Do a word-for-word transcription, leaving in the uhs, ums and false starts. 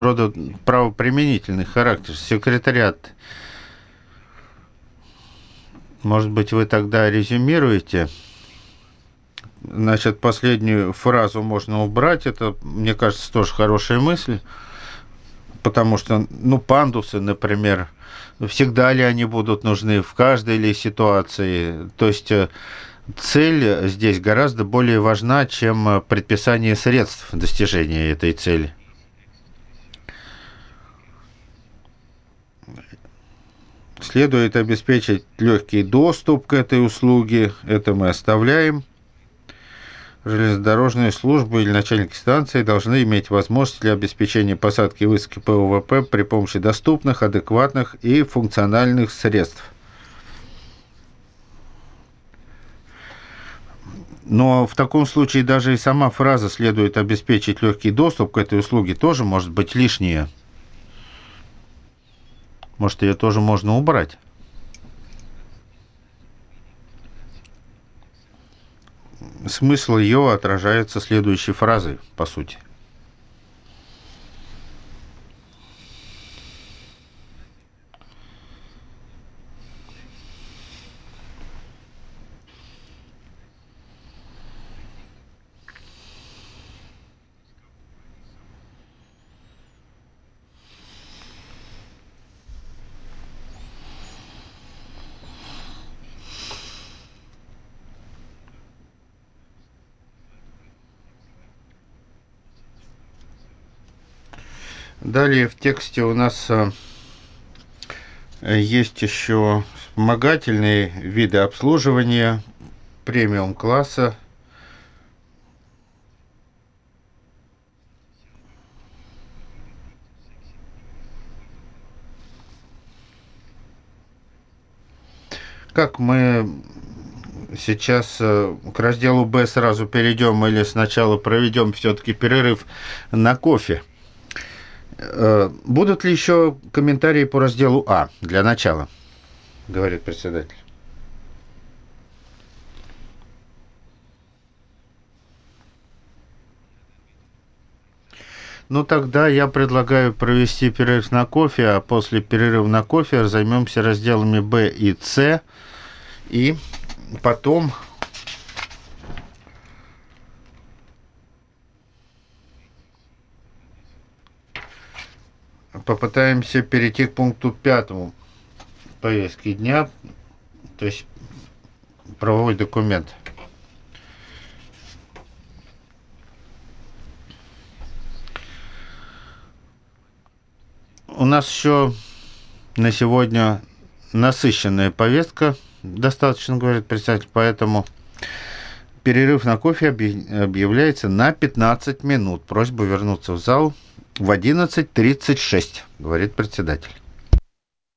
рода правоприменительный характер. Секретариат, может быть, вы тогда резюмируете? Значит, последнюю фразу можно убрать. Это, мне кажется, тоже хорошая мысль. Потому что, ну, пандусы, например, всегда ли они будут нужны, в каждой ли ситуации? То есть э, цель здесь гораздо более важна, чем э, предписание средств достижения этой цели. Следует обеспечить легкий доступ к этой услуге. Это мы оставляем. Железнодорожные службы или начальники станции должны иметь возможность для обеспечения посадки и высадки П В П при помощи доступных, адекватных и функциональных средств. Но в таком случае даже и сама фраза «следует обеспечить легкий доступ к этой услуге» тоже может быть лишняя. Может, ее тоже можно убрать. Смысл ее отражается следующей фразой, по сути. Далее в тексте у нас э, есть еще вспомогательные виды обслуживания премиум-класса. Как мы сейчас э, к разделу Б сразу перейдем или сначала проведем все-таки перерыв на кофе? Э, Будут ли еще комментарии по разделу А для начала, говорит председатель. Ну, тогда я предлагаю провести перерыв на кофе, а после перерыва на кофе займемся разделами Б и С, и потом попытаемся перейти к пункту пятому повестки дня, то есть правовой документ. У нас еще на сегодня насыщенная повестка, достаточно, говорит председатель, поэтому перерыв на кофе объявляется на пятнадцать минут. Просьба вернуться в зал в одиннадцать тридцать шесть, говорит председатель.